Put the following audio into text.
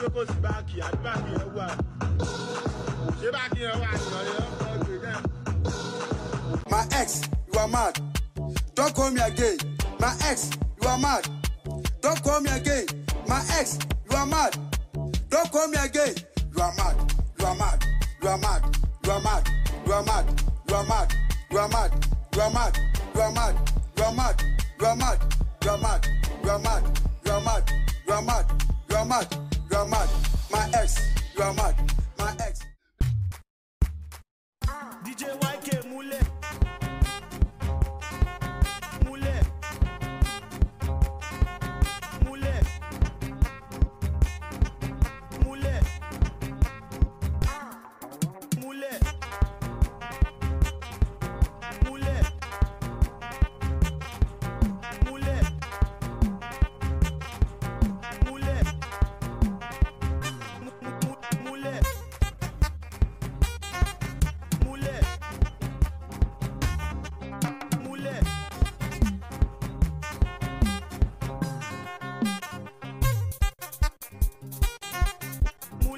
My ex, you are mad. Don't call me again. My ex, you are mad. Don't call me again. My ex, you are mad. Don't call me again. You are mad. You are mad. You are mad. You are mad. You are mad. You are mad. You are mad. You are mad. You are mad. You are mad. You are mad. You are mad. You are mad. You are mad. You are mad. You are mad. You are mad. My ex, you are mad. My ex. DJ White.